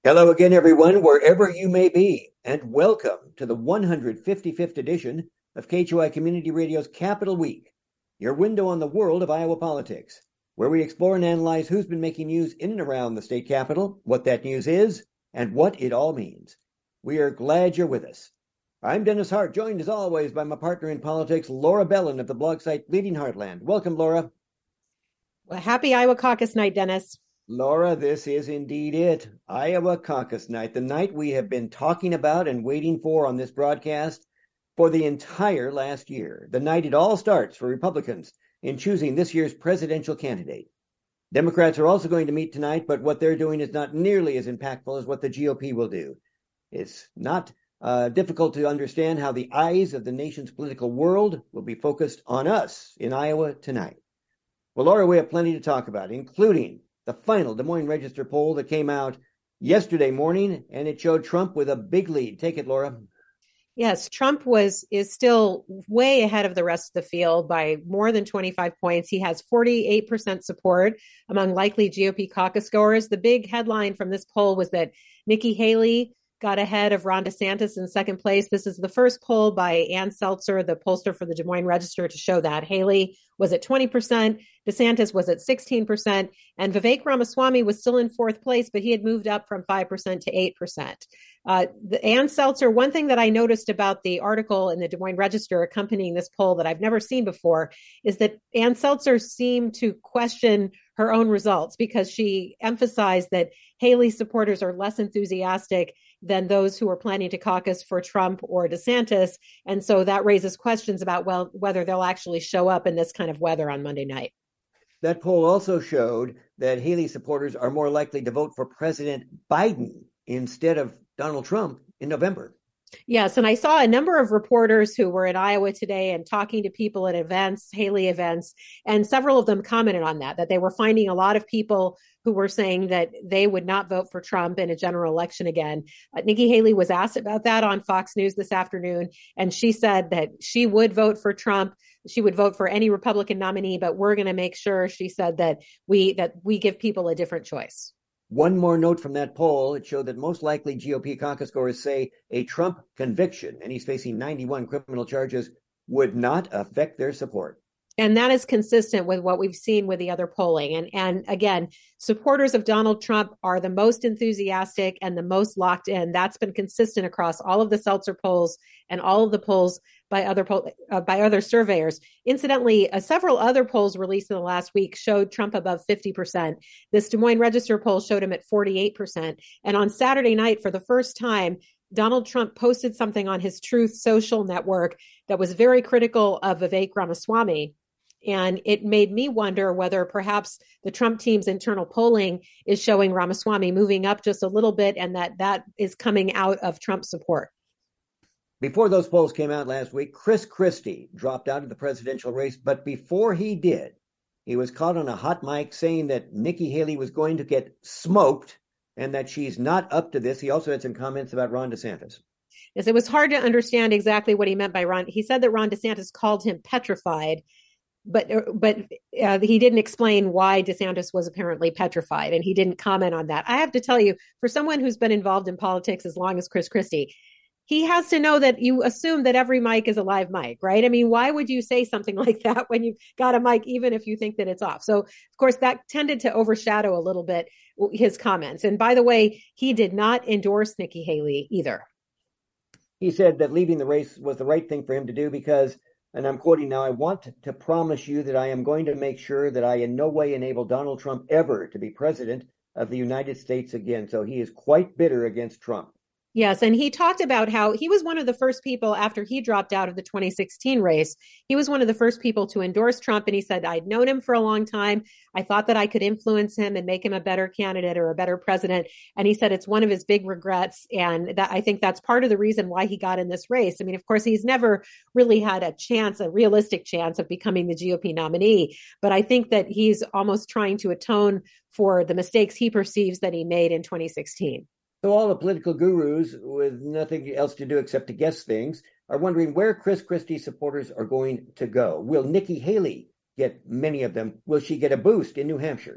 Hello again, everyone, wherever you may be, and welcome to the 155th edition of KHOI Community Radio's Capital Week, your window on the world of Iowa politics, where we explore and analyze who's been making news in and around the state capitol, what that news is, and what it all means. We are glad you're with us. I'm Dennis Hart, joined as always by my partner in politics, Laura Bellin of the blog site Bleeding Heartland. Welcome, Laura. Well, happy Iowa caucus night, Dennis. Laura, this is indeed it. Iowa Caucus Night, the night we have been talking about and waiting for on this broadcast for the entire last year. The night it all starts for Republicans in choosing this year's presidential candidate. Democrats are also going to meet tonight, but what they're doing is not nearly as impactful as what the GOP will do. It's not difficult to understand how the eyes of the nation's political world will be focused on us in Iowa tonight. Well, Laura, we have plenty to talk about, including the final Des Moines Register poll that came out yesterday morning, and it showed Trump with a big lead. Take it, Laura. Yes, Trump is still way ahead of the rest of the field by more than 25 points. He has 48% support among likely GOP caucus goers. The big headline from this poll was that Nikki Haley got ahead of Ron DeSantis in second place. This is the first poll by Ann Seltzer, the pollster for the Des Moines Register, to show that. Haley was at 20%, DeSantis was at 16%, and Vivek Ramaswamy was still in fourth place, but he had moved up from 5% to 8%. Ann Seltzer, one thing that I noticed about the article in the Des Moines Register accompanying this poll that I've never seen before is that Ann Seltzer seemed to question her own results because she emphasized that Haley supporters are less enthusiastic than those who are planning to caucus for Trump or DeSantis. And so that raises questions about, well, whether they'll actually show up in this kind of weather on Monday night. That poll also showed that Haley supporters are more likely to vote for President Biden instead of Donald Trump in November. Yes, and I saw a number of reporters who were in Iowa today and talking to people at events, Haley events, and several of them commented on that they were finding a lot of people who were saying that they would not vote for Trump in a general election again. Nikki Haley was asked about that on Fox News this afternoon, and she said that she would vote for Trump. She would vote for any Republican nominee, but we're going to make sure, she said, that we give people a different choice. One more note from that poll, it showed that most likely GOP caucus goers say a Trump conviction, and he's facing 91 criminal charges, would not affect their support. And that is consistent with what we've seen with the other polling. And again, supporters of Donald Trump are the most enthusiastic and the most locked in. That's been consistent across all of the Seltzer polls and all of the polls by other surveyors. Incidentally, several other polls released in the last week showed Trump above 50%. This Des Moines Register poll showed him at 48%. And on Saturday night, for the first time, Donald Trump posted something on his Truth Social network that was very critical of Vivek Ramaswamy. And it made me wonder whether perhaps the Trump team's internal polling is showing Ramaswamy moving up just a little bit, and that is coming out of Trump support. Before those polls came out last week, Chris Christie dropped out of the presidential race. But before he did, he was caught on a hot mic saying that Nikki Haley was going to get smoked and that she's not up to this. He also had some comments about Ron DeSantis. Yes, it was hard to understand exactly what he meant by Ron. He said that Ron DeSantis called him petrified, but he didn't explain why DeSantis was apparently petrified, and he didn't comment on that. I have to tell you, for someone who's been involved in politics as long as Chris Christie, he has to know that you assume that every mic is a live mic, right? I mean, why would you say something like that when you've got a mic, even if you think that it's off? So, of course, that tended to overshadow a little bit his comments. And by the way, he did not endorse Nikki Haley either. He said that leaving the race was the right thing for him to do because, and I'm quoting now, I want to promise you that I am going to make sure that I in no way enable Donald Trump ever to be president of the United States again. So he is quite bitter against Trump. Yes, and he talked about how he was one of the first people after he dropped out of the 2016 race. He was one of the first people to endorse Trump, and he said, I'd known him for a long time. I thought that I could influence him and make him a better candidate or a better president. And he said it's one of his big regrets, and that I think that's part of the reason why he got in this race. I mean, of course, he's never really had a realistic chance of becoming the GOP nominee, but I think that he's almost trying to atone for the mistakes he perceives that he made in 2016. So all the political gurus with nothing else to do except to guess things are wondering where Chris Christie supporters are going to go. Will Nikki Haley get many of them? Will she get a boost in New Hampshire?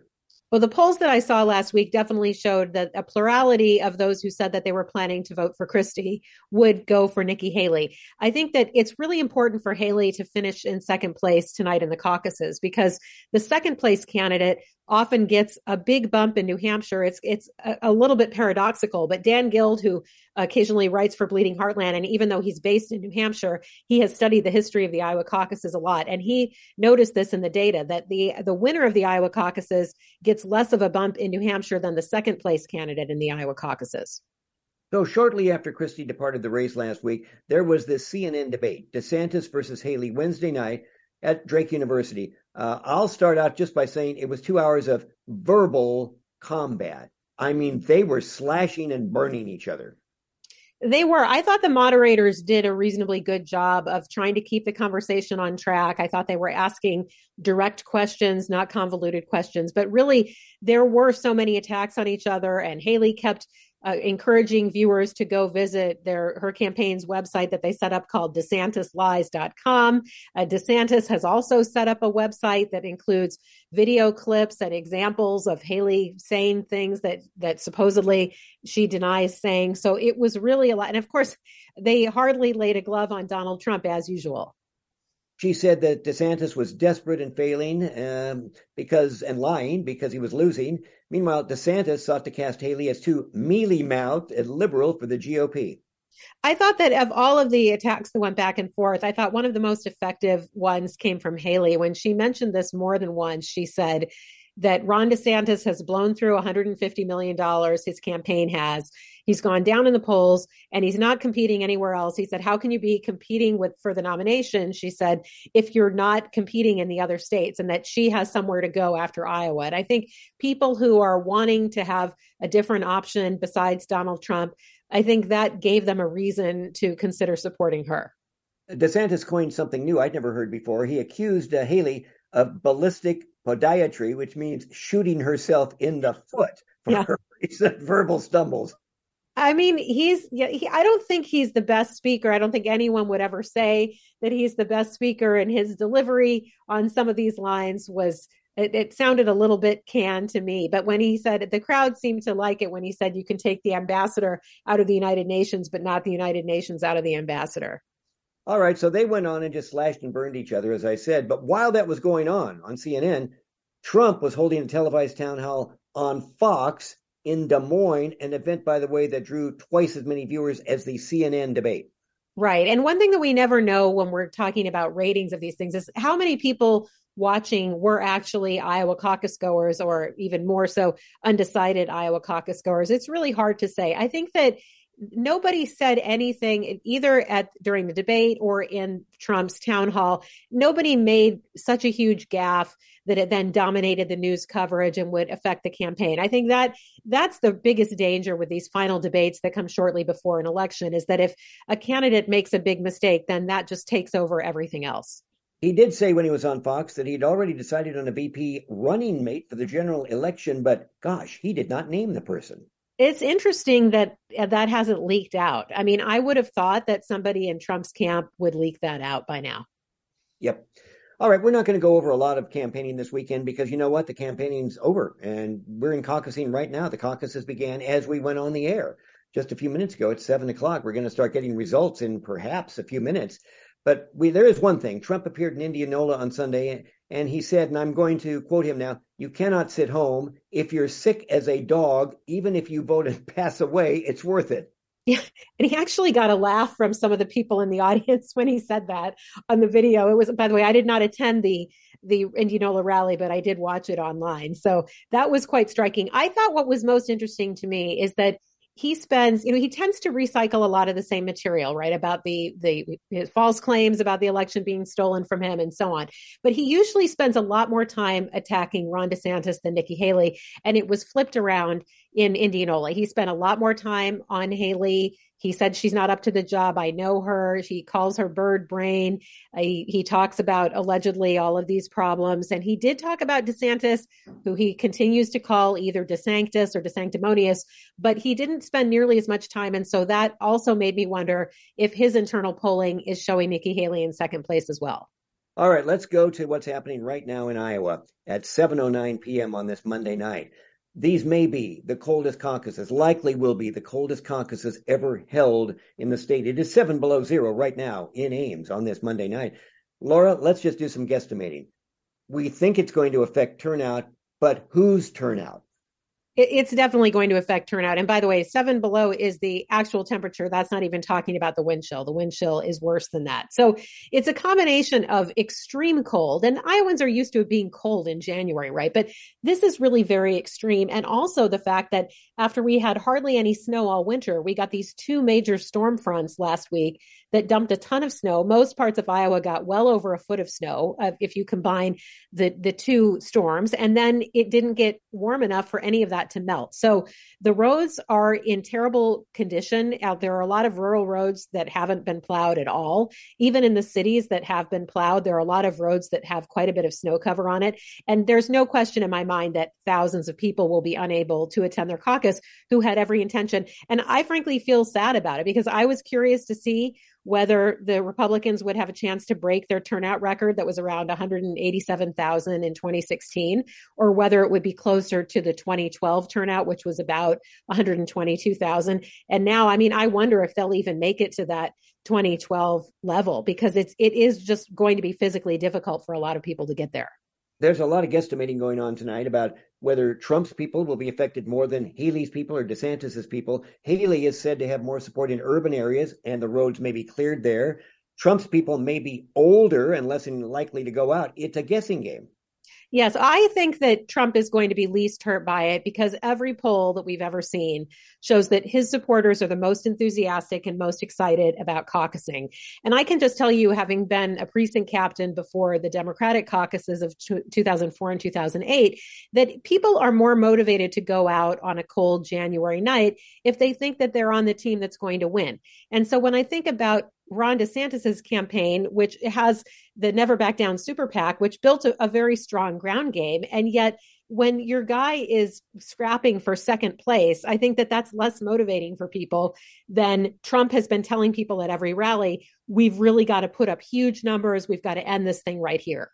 Well, the polls that I saw last week definitely showed that a plurality of those who said that they were planning to vote for Christie would go for Nikki Haley. I think that it's really important for Haley to finish in second place tonight in the caucuses because the second place candidate often gets a big bump in New Hampshire. It's a little bit paradoxical, but Dan Guild, who occasionally writes for Bleeding Heartland, and even though he's based in New Hampshire, he has studied the history of the Iowa caucuses a lot, and he noticed this in the data that the winner of the Iowa caucuses gets less of a bump in New Hampshire than the second place candidate in the Iowa caucuses. So shortly after Christie departed the race last week, there was this CNN debate, DeSantis versus Haley, Wednesday night at Drake University. I'll start out just by saying it was 2 hours of verbal combat. I mean, they were slashing and burning each other. They were. I thought the moderators did a reasonably good job of trying to keep the conversation on track. I thought they were asking direct questions, not convoluted questions. But really, there were so many attacks on each other, and Haley kept encouraging viewers to go visit her campaign's website that they set up called DeSantisLies.com. DeSantis has also set up a website that includes video clips and examples of Haley saying things that supposedly she denies saying. So it was really a lot. And of course, they hardly laid a glove on Donald Trump as usual. She said that DeSantis was desperate and failing and lying because he was losing. Meanwhile, DeSantis sought to cast Haley as too mealy-mouthed and liberal for the GOP. I thought that of all of the attacks that went back and forth, I thought one of the most effective ones came from Haley. When she mentioned this more than once, she said that Ron DeSantis has blown through $150 million. His campaign has. He's gone down in the polls and he's not competing anywhere else. He said, how can you be competing for the nomination? She said, if you're not competing in the other states, and that she has somewhere to go after Iowa. And I think people who are wanting to have a different option besides Donald Trump, I think that gave them a reason to consider supporting her. DeSantis coined something new I'd never heard before. He accused Haley of ballistic podiatry, which means shooting herself in the foot for her recent verbal stumbles. I mean, I don't think he's the best speaker. I don't think anyone would ever say that he's the best speaker, and his delivery on some of these lines it sounded a little bit canned to me. But when he said, the crowd seemed to like it when he said you can take the ambassador out of the United Nations, but not the United Nations out of the ambassador. All right, so they went on and just slashed and burned each other, as I said. But while that was going on CNN, Trump was holding a televised town hall on Fox in Des Moines, an event, by the way, that drew twice as many viewers as the CNN debate. Right. And one thing that we never know when we're talking about ratings of these things is how many people watching were actually Iowa caucus goers, or even more so undecided Iowa caucus goers. It's really hard to say. I think that nobody said anything either during the debate or in Trump's town hall. Nobody made such a huge gaffe that it then dominated the news coverage and would affect the campaign. I think that's the biggest danger with these final debates that come shortly before an election, is that if a candidate makes a big mistake, then that just takes over everything else. He did say when he was on Fox that he'd already decided on a VP running mate for the general election, but gosh, he did not name the person. It's interesting that hasn't leaked out. I mean, I would have thought that somebody in Trump's camp would leak that out by now. Yep. All right, we're not going to go over a lot of campaigning this weekend because you know what? The campaigning's over and we're in caucusing right now. The caucuses began as we went on the air just a few minutes ago at 7 o'clock. We're going to start getting results in perhaps a few minutes. But there is one thing. Trump appeared in Indianola on Sunday, and he said, and I'm going to quote him now, "You cannot sit home. If you're sick as a dog, even if you vote and pass away, it's worth it." Yeah, and he actually got a laugh from some of the people in the audience when he said that on the video. It was, by the way, I did not attend the Indianola rally, but I did watch it online. So that was quite striking. I thought what was most interesting to me is that he spends, he tends to recycle a lot of the same material, right? About the false claims about the election being stolen from him and so on. But he usually spends a lot more time attacking Ron DeSantis than Nikki Haley. And it was flipped around in Indianola. He spent a lot more time on Haley. He said she's not up to the job. I know her. He calls her bird brain. He talks about allegedly all of these problems. And he did talk about DeSantis, who he continues to call either DeSanctus or DeSanctimonious, but he didn't spend nearly as much time. And so that also made me wonder if his internal polling is showing Nikki Haley in second place as well. All right, let's go to what's happening right now in Iowa at 7:09 p.m. on this Monday night. These may be the coldest caucuses, likely will be the coldest caucuses ever held in the state. It is 7 below zero right now in Ames on this Monday night. Laura, let's just do some guesstimating. We think it's going to affect turnout, but whose turnout? It's definitely going to affect turnout. And by the way, 7 below is the actual temperature. That's not even talking about the wind chill. The wind chill is worse than that. So it's a combination of extreme cold, and Iowans are used to it being cold in January, right? But this is really very extreme. And also the fact that after we had hardly any snow all winter, we got these two major storm fronts last week that dumped a ton of snow. Most parts of Iowa got well over a foot of snow if you combine the two storms. And then it didn't get warm enough for any of that to melt. So the roads are in terrible condition. There are a lot of rural roads that haven't been plowed at all. Even in the cities that have been plowed, there are a lot of roads that have quite a bit of snow cover on it. And there's no question in my mind that thousands of people will be unable to attend their caucus who had every intention. And I frankly feel sad about it because I was curious to see whether the Republicans would have a chance to break their turnout record that was around 187,000 in 2016, or whether it would be closer to the 2012 turnout, which was about 122,000. And now, I mean, I wonder if they'll even make it to that 2012 level because it is just going to be physically difficult for a lot of people to get there. There's a lot of guesstimating going on tonight about whether Trump's people will be affected more than Haley's people or DeSantis's people. Haley is said to have more support in urban areas, and the roads may be cleared there. Trump's people may be older and less likely to go out. It's a guessing game. Yes, I think that Trump is going to be least hurt by it because every poll that we've ever seen shows that his supporters are the most enthusiastic and most excited about caucusing. And I can just tell you, having been a precinct captain before the Democratic caucuses of 2004 and 2008, that people are more motivated to go out on a cold January night if they think that they're on the team that's going to win. And so when I think about Ron DeSantis's campaign, which has the Never Back Down Super PAC, which built a very strong ground game. And yet, when your guy is scrapping for second place, I think that that's less motivating for people than Trump has been telling people at every rally. We've really got to put up huge numbers. We've got to end this thing right here.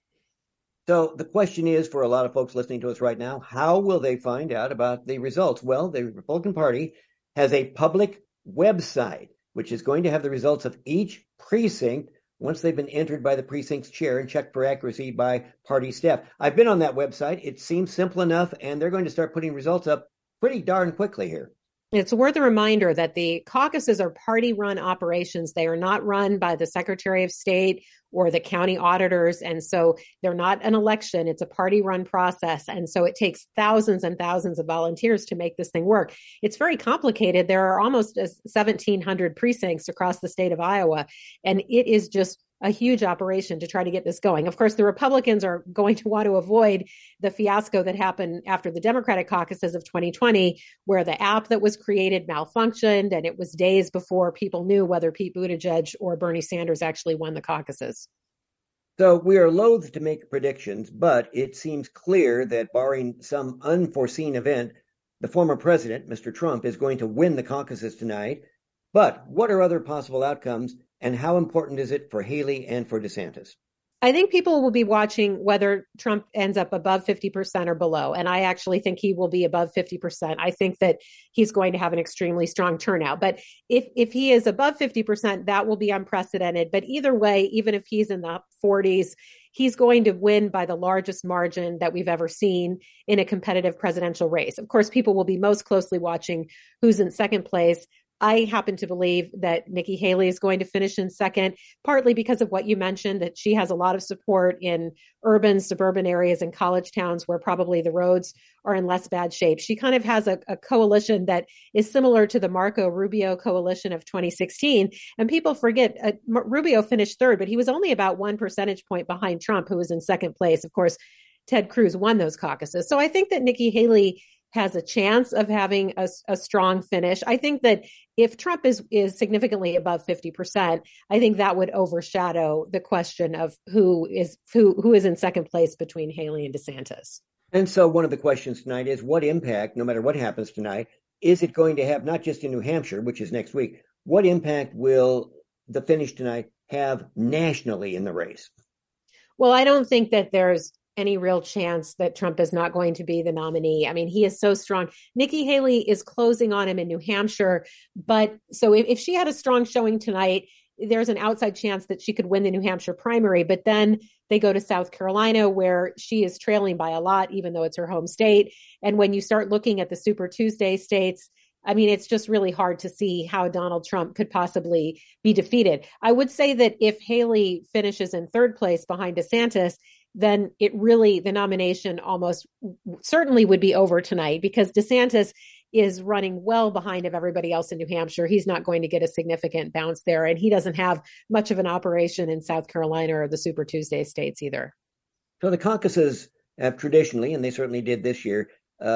So the question is for a lot of folks listening to us right now, how will they find out about the results? Well, the Republican Party has a public website which is going to have the results of each precinct once they've been entered by the precinct's chair and checked for accuracy by party staff. I've been on that website. It seems simple enough, and they're going to start putting results up pretty darn quickly here. It's worth a reminder that the caucuses are party-run operations. They are not run by the Secretary of State or the county auditors. And so they're not an election. It's a party-run process. And so it takes thousands and thousands of volunteers to make this thing work. It's very complicated. There are almost 1,700 precincts across the state of Iowa. And it is just a huge operation to try to get this going. Of course, the Republicans are going to want to avoid the fiasco that happened after the Democratic caucuses of 2020, where the app that was created malfunctioned, and it was days before people knew whether Pete Buttigieg or Bernie Sanders actually won the caucuses. So we are loath to make predictions, but it seems clear that barring some unforeseen event, the former president, Mr. Trump, is going to win the caucuses tonight. But what are other possible outcomes? And how important is it for Haley and for DeSantis? I think people will be watching whether Trump ends up above 50% or below. And I actually think he will be above 50%. I think that he's going to have an extremely strong turnout. But if he is above 50%, that will be unprecedented. But either way, even if he's in the 40s, he's going to win by the largest margin that we've ever seen in a competitive presidential race. Of course, people will be most closely watching who's in second place. I happen to believe that Nikki Haley is going to finish in second, partly because of what you mentioned, that she has a lot of support in urban, suburban areas and college towns where probably the roads are in less bad shape. She kind of has a coalition that is similar to the Marco Rubio coalition of 2016. And people forget Rubio finished third, but he was only about 1 percentage point behind Trump, who was in second place. Of course, Ted Cruz won those caucuses. So I think that Nikki Haley has a chance of having a strong finish. I think that if Trump is significantly above 50%, I think that would overshadow the question of who is in second place between Haley and DeSantis. And so one of the questions tonight is what impact, no matter what happens tonight, is it going to have, not just in New Hampshire, which is next week, what impact will the finish tonight have nationally in the race? Well, I don't think that there's any real chance that Trump is not going to be the nominee. I mean, he is so strong. Nikki Haley is closing on him in New Hampshire. But so if she had a strong showing tonight, there's an outside chance that she could win the New Hampshire primary. But then they go to South Carolina, where she is trailing by a lot, even though it's her home state. And when you start looking at the Super Tuesday states, I mean, it's just really hard to see how Donald Trump could possibly be defeated. I would say that if Haley finishes in third place behind DeSantis, then the nomination almost certainly would be over tonight, because DeSantis is running well behind of everybody else in New Hampshire. He's not going to get a significant bounce there, and he doesn't have much of an operation in South Carolina or the Super Tuesday states either. So the caucuses have traditionally, and they certainly did this year,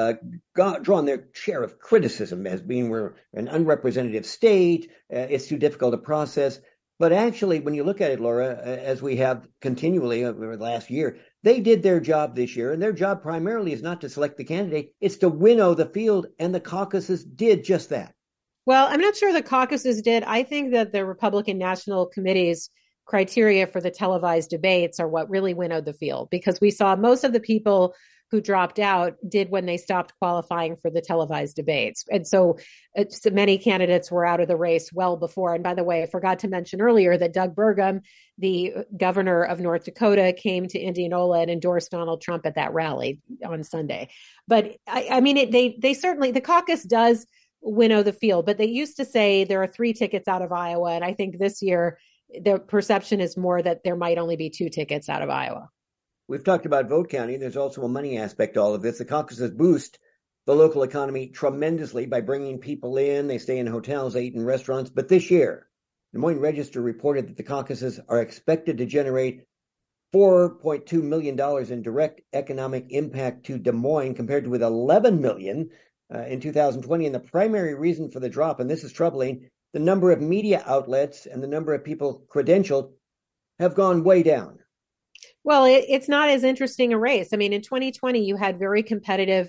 drawn their share of criticism as being we're an unrepresentative state, it's too difficult to process. But actually, when you look at it, Laura, as we have continually over the last year, they did their job this year, and their job primarily is not to select the candidate, it's to winnow the field, and the caucuses did just that. Well, I'm not sure the caucuses did. I think that the Republican National Committee's criteria for the televised debates are what really winnowed the field, because we saw most of the people who dropped out did when they stopped qualifying for the televised debates. And so many candidates were out of the race well before. And by the way, I forgot to mention earlier that Doug Burgum, the governor of North Dakota, came to Indianola and endorsed Donald Trump at that rally on Sunday. But I mean, they certainly, the caucus does winnow the field, but they used to say there are 3 tickets out of Iowa. And I think this year, the perception is more that there might only be 2 tickets out of Iowa. We've talked about vote counting. There's also a money aspect to all of this. The caucuses boost the local economy tremendously by bringing people in. They stay in hotels, they eat in restaurants. But this year, Des Moines Register reported that the caucuses are expected to generate $4.2 million in direct economic impact to Des Moines, compared to with $11 million in 2020. And the primary reason for the drop, and this is troubling, the number of media outlets and the number of people credentialed have gone way down. Well, it's not as interesting a race. I mean, in 2020, you had a very competitive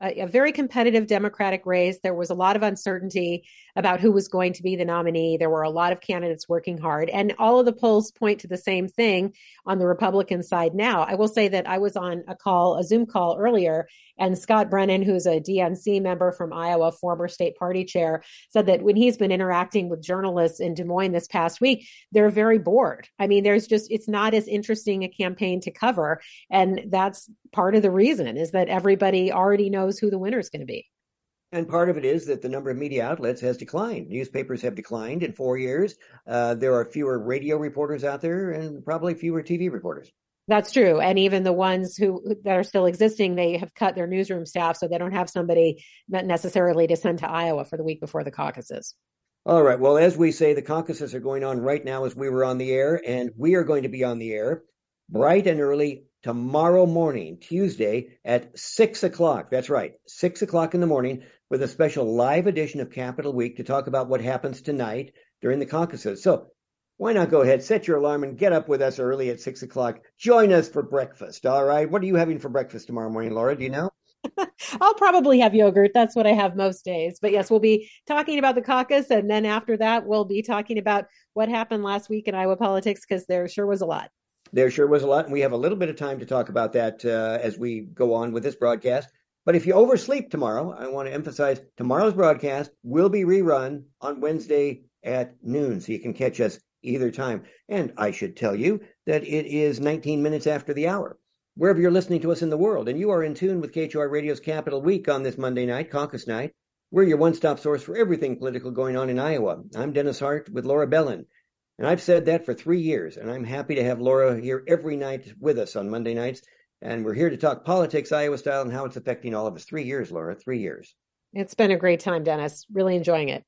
Democratic race. There was a lot of uncertainty about who was going to be the nominee. There were a lot of candidates working hard, and all of the polls point to the same thing on the Republican side now. I will say that I was on a Zoom call earlier, and Scott Brennan, who's a DNC member from Iowa, former state party chair, said that when he's been interacting with journalists in Des Moines this past week, they're very bored. I mean, it's not as interesting a campaign to cover. And that's part of the reason, is that everybody already knows who the winner is going to be. And part of it is that the number of media outlets has declined. Newspapers have declined in 4 years. There are fewer radio reporters out there and probably fewer TV reporters. That's true. And even the ones that are still existing, they have cut their newsroom staff, so they don't have somebody necessarily to send to Iowa for the week before the caucuses. All right. Well, as we say, the caucuses are going on right now as we were on the air, and we are going to be on the air bright and early tomorrow morning, Tuesday at 6 o'clock. That's right, 6 o'clock in the morning, with a special live edition of Capitol Week to talk about what happens tonight during the caucuses. So why not go ahead, set your alarm, and get up with us early at 6 o'clock. Join us for breakfast, all right? What are you having for breakfast tomorrow morning, Laura? Do you know? I'll probably have yogurt. That's what I have most days. But yes, we'll be talking about the caucus. And then after that, we'll be talking about what happened last week in Iowa politics, because there sure was a lot. There sure was a lot. And we have a little bit of time to talk about that as we go on with this broadcast. But if you oversleep tomorrow, I want to emphasize tomorrow's broadcast will be rerun on Wednesday at noon. So you can catch us either time. And I should tell you that it is 19 minutes after the hour. Wherever you're listening to us in the world, and you are in tune with KHOR Radio's Capitol Week on this Monday night, caucus night, we're your one-stop source for everything political going on in Iowa. I'm Dennis Hart with Laura Bellin. And I've said that for 3 years, and I'm happy to have Laura here every night with us on Monday nights. And we're here to talk politics, Iowa style, and how it's affecting all of us. 3 years, Laura, 3 years. It's been a great time, Dennis. Really enjoying it.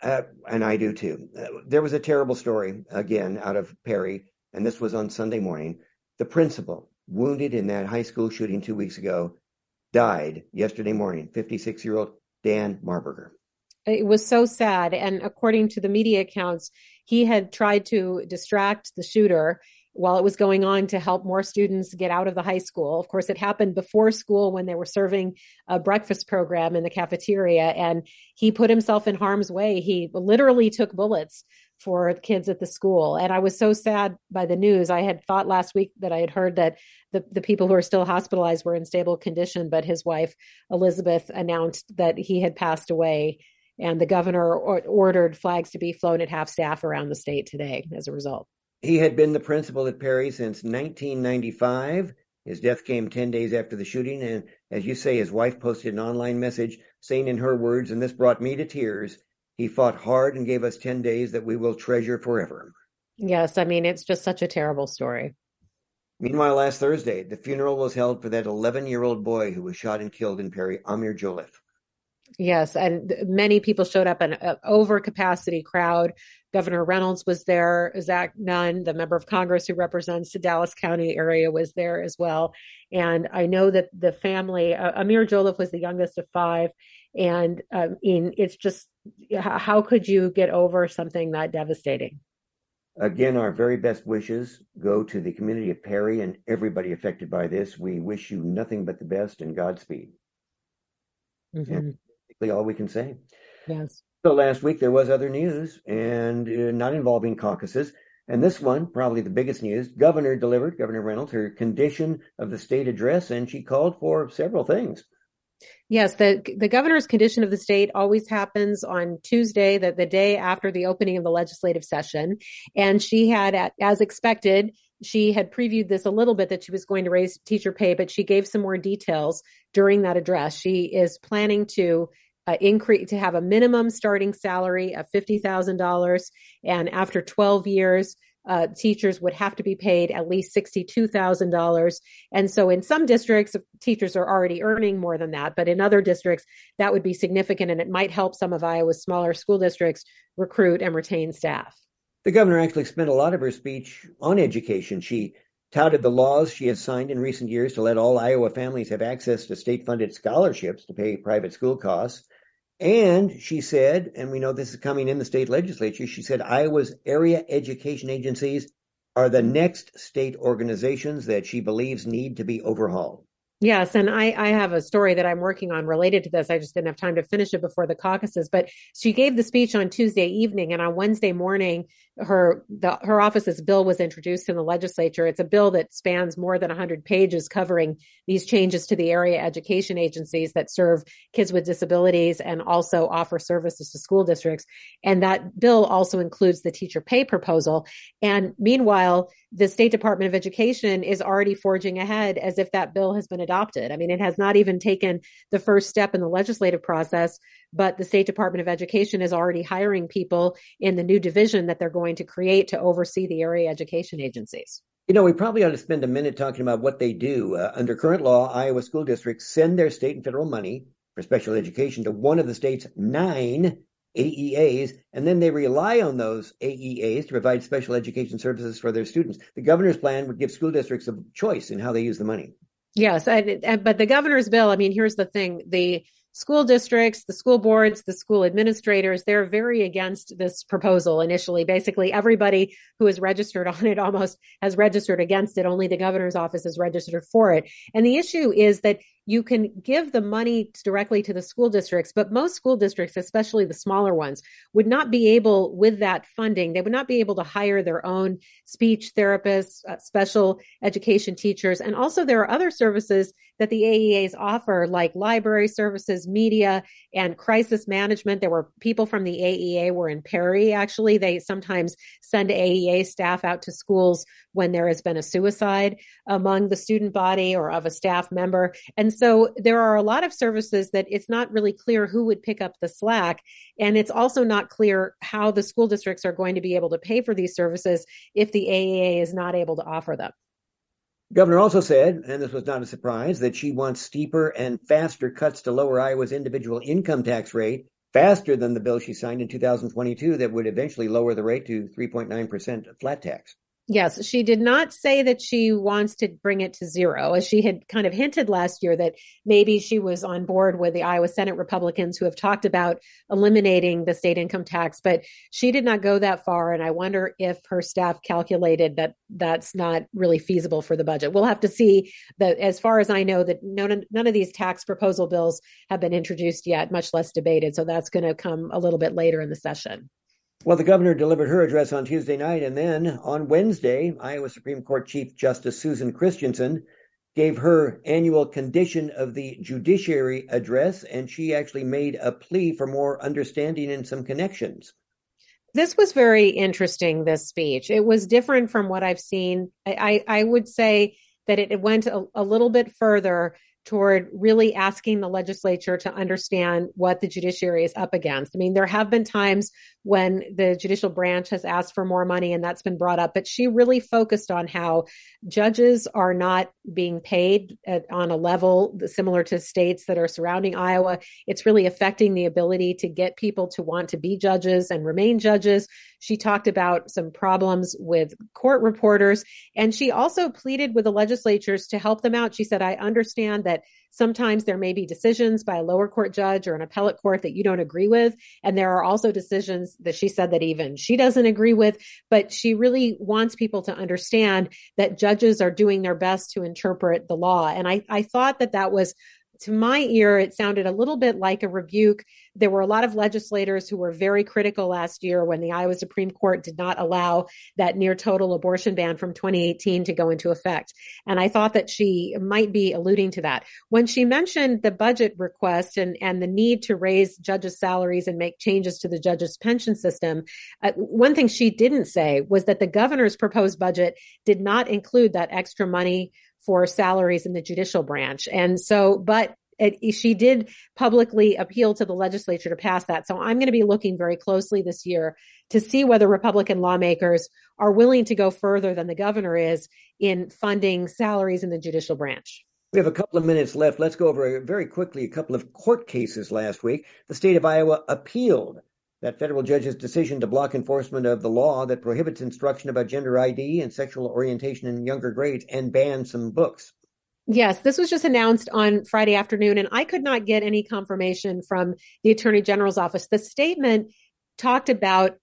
And I do too. There was a terrible story, again, out of Perry, and this was on Sunday morning. The principal, wounded in that high school shooting 2 weeks ago, died yesterday morning, 56-year-old Dan Marburger. It was so sad. And according to the media accounts, he had tried to distract the shooter while it was going on to help more students get out of the high school. Of course, it happened before school when they were serving a breakfast program in the cafeteria, and he put himself in harm's way. He literally took bullets for kids at the school. And I was so sad by the news. I had thought last week that I had heard that the people who are still hospitalized were in stable condition, but his wife, Elizabeth, announced that he had passed away. And the governor ordered flags to be flown at half staff around the state today as a result. He had been the principal at Perry since 1995. His death came 10 days after the shooting. And as you say, his wife posted an online message saying in her words, and this brought me to tears, he fought hard and gave us 10 days that we will treasure forever. Yes, I mean, it's just such a terrible story. Meanwhile, last Thursday, the funeral was held for that 11-year-old boy who was shot and killed in Perry, Amir Joliffe. Yes, and many people showed up, an overcapacity crowd. Governor Reynolds was there. Zach Nunn, the member of Congress who represents the Dallas County area, was there as well. And I know that the family, Amir Joliffe was the youngest of five. And it's just, how could you get over something that devastating? Again, our very best wishes go to the community of Perry and everybody affected by this. We wish you nothing but the best and Godspeed. Mm-hmm. And basically all we can say. Yes. So last week there was other news, and not involving caucuses. And this one, probably the biggest news, Governor Reynolds, her condition of the state address, and she called for several things. Yes, the governor's condition of the state always happens on Tuesday, the day after the opening of the legislative session. And she had, as expected, she had previewed this a little bit, that she was going to raise teacher pay, but she gave some more details during that address. She is planning to increase, to have a minimum starting salary of $50,000. And after 12 years, teachers would have to be paid at least $62,000. And so in some districts, teachers are already earning more than that. But in other districts, that would be significant, and it might help some of Iowa's smaller school districts recruit and retain staff. The governor actually spent a lot of her speech on education. She touted the laws she has signed in recent years to let all Iowa families have access to state-funded scholarships to pay private school costs. And she said, and we know this is coming in the state legislature, she said Iowa's area education agencies are the next state organizations that she believes need to be overhauled. Yes, and I have a story that I'm working on related to this. I just didn't have time to finish it before the caucuses, but she gave the speech on Tuesday evening, and on Wednesday morning, her office's bill was introduced in the legislature. It's a bill that spans more than 100 pages, covering these changes to the area education agencies that serve kids with disabilities and also offer services to school districts. And that bill also includes the teacher pay proposal. And meanwhile, the State Department of Education is already forging ahead as if that bill has been adopted. I mean, it has not even taken the first step in the legislative process, but the State Department of Education is already hiring people in the new division that they're going to create to oversee the area education agencies. You know, we probably ought to spend a minute talking about what they do. Under current law, Iowa school districts send their state and federal money for special education to one of the state's 9 AEAs, and then they rely on those AEAs to provide special education services for their students. The governor's plan would give school districts a choice in how they use the money. Yes, but the governor's bill, I mean, here's the thing. The school districts, the school boards, the school administrators, they're very against this proposal initially. Basically, everybody who is registered on it almost has registered against it. Only the governor's office is registered for it. And the issue is that you can give the money directly to the school districts, but most school districts, especially the smaller ones, would not be able, with that funding, they would not be able to hire their own speech therapists, special education teachers. And also there are other services that the AEAs offer, like library services, media, and crisis management. There were people from the AEA were in Perry, actually. They sometimes send AEA staff out to schools when there has been a suicide among the student body or of a staff member. And so there are a lot of services that it's not really clear who would pick up the slack. And it's also not clear how the school districts are going to be able to pay for these services if the AEA is not able to offer them. Governor also said, and this was not a surprise, that she wants steeper and faster cuts to lower Iowa's individual income tax rate, faster than the bill she signed in 2022 that would eventually lower the rate to 3.9% flat tax. Yes, she did not say that she wants to bring it to zero, as she had kind of hinted last year that maybe she was on board with the Iowa Senate Republicans who have talked about eliminating the state income tax, but she did not go that far. And I wonder if her staff calculated that that's not really feasible for the budget. We'll have to see. That, as far as I know, that none of these tax proposal bills have been introduced yet, much less debated. So that's going to come a little bit later in the session. Well, the governor delivered her address on Tuesday night, and then on Wednesday, Iowa Supreme Court Chief Justice Susan Christensen gave her annual condition of the judiciary address, and she actually made a plea for more understanding and some connections. This was very interesting, this speech. It was different from what I've seen. I would say that it went a little bit further toward really asking the legislature to understand what the judiciary is up against. I mean, there have been times when the judicial branch has asked for more money and that's been brought up, but she really focused on how judges are not being paid on a level similar to states that are surrounding Iowa. It's really affecting the ability to get people to want to be judges and remain judges. She talked about some problems with court reporters, and she also pleaded with the legislatures to help them out. She said, I understand that sometimes there may be decisions by a lower court judge or an appellate court that you don't agree with. And there are also decisions that she said that even she doesn't agree with. But she really wants people to understand that judges are doing their best to interpret the law. And I thought that was, to my ear, it sounded a little bit like a rebuke. There were a lot of legislators who were very critical last year when the Iowa Supreme Court did not allow that near total abortion ban from 2018 to go into effect. And I thought that she might be alluding to that. When she mentioned the budget request and the need to raise judges' salaries and make changes to the judges' pension system, one thing she didn't say was that the governor's proposed budget did not include that extra money for salaries in the judicial branch. And so, but she did publicly appeal to the legislature to pass that. So I'm going to be looking very closely this year to see whether Republican lawmakers are willing to go further than the governor is in funding salaries in the judicial branch. We have a couple of minutes left. Let's go over very quickly a couple of court cases last week. The state of Iowa appealed that federal judge's decision to block enforcement of the law that prohibits instruction about gender ID and sexual orientation in younger grades and bans some books. Yes, this was just announced on Friday afternoon, and I could not get any confirmation from the Attorney General's office. The statement talked about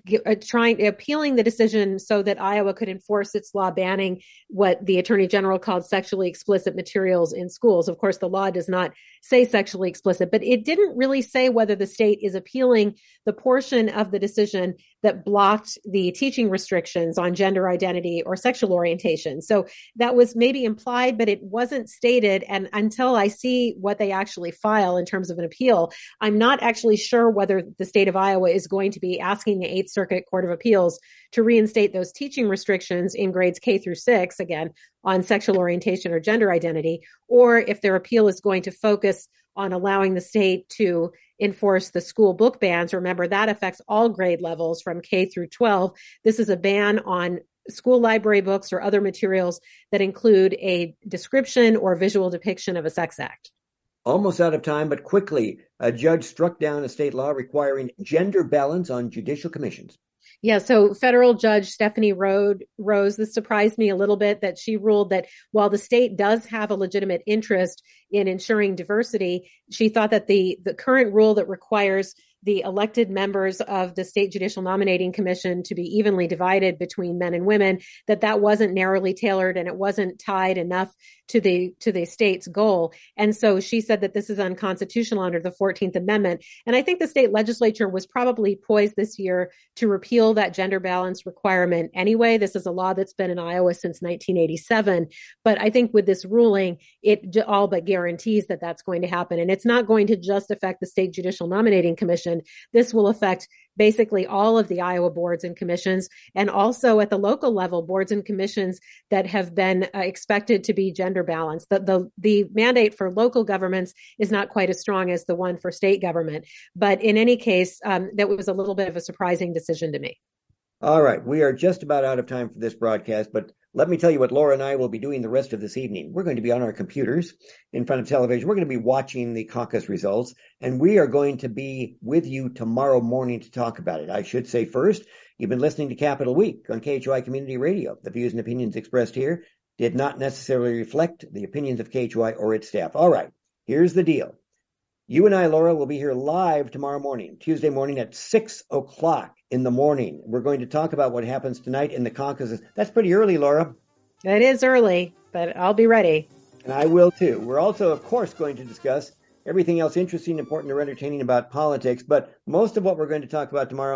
appealing the decision so that Iowa could enforce its law banning what the Attorney General called sexually explicit materials in schools. Of course, the law does not say sexually explicit, but it didn't really say whether the state is appealing the portion of the decision that blocked the teaching restrictions on gender identity or sexual orientation. So that was maybe implied, but it wasn't stated. And until I see what they actually file in terms of an appeal, I'm not actually sure whether the state of Iowa is going to be asking the Eighth Circuit Court of Appeals to reinstate those teaching restrictions in grades K through 6, again, on sexual orientation or gender identity, or if their appeal is going to focus on allowing the state to enforce the school book bans. Remember, that affects all grade levels from K through 12. This is a ban on school library books or other materials that include a description or visual depiction of a sex act. Almost out of time, but quickly, a judge struck down a state law requiring gender balance on judicial commissions. Yeah, so federal judge Stephanie Rose, this surprised me a little bit that she ruled that while the state does have a legitimate interest in ensuring diversity, she thought that the current rule that requires the elected members of the state judicial nominating commission to be evenly divided between men and women, that wasn't narrowly tailored and it wasn't tied enough to the state's goal. And so she said that this is unconstitutional under the 14th Amendment. And I think the state legislature was probably poised this year to repeal that gender balance requirement anyway. This is a law that's been in Iowa since 1987. But I think with this ruling, it all but guarantees that that's going to happen. And it's not going to just affect the state judicial nominating commission. This will affect basically all of the Iowa boards and commissions, and also at the local level, boards and commissions that have been expected to be gender balanced. The mandate for local governments is not quite as strong as the one for state government. But in any case, that was a little bit of a surprising decision to me. All right. We are just about out of time for this broadcast, but let me tell you what Laura and I will be doing the rest of this evening. We're going to be on our computers in front of television. We're going to be watching the caucus results, and we are going to be with you tomorrow morning to talk about it. I should say first, you've been listening to Capital Week on KHOI Community Radio. The views and opinions expressed here did not necessarily reflect the opinions of KHOI or its staff. All right. Here's the deal. You and I, Laura, will be here live tomorrow morning, Tuesday morning at 6 o'clock in the morning. We're going to talk about what happens tonight in the caucuses. That's pretty early, Laura. It is early, but I'll be ready. And I will too. We're also, of course, going to discuss everything else interesting, important, or entertaining about politics. But most of what we're going to talk about tomorrow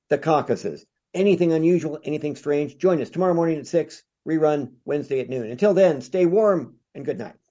the caucuses. Anything unusual, anything strange, join us tomorrow morning at 6, rerun Wednesday at noon. Until then, stay warm and good night.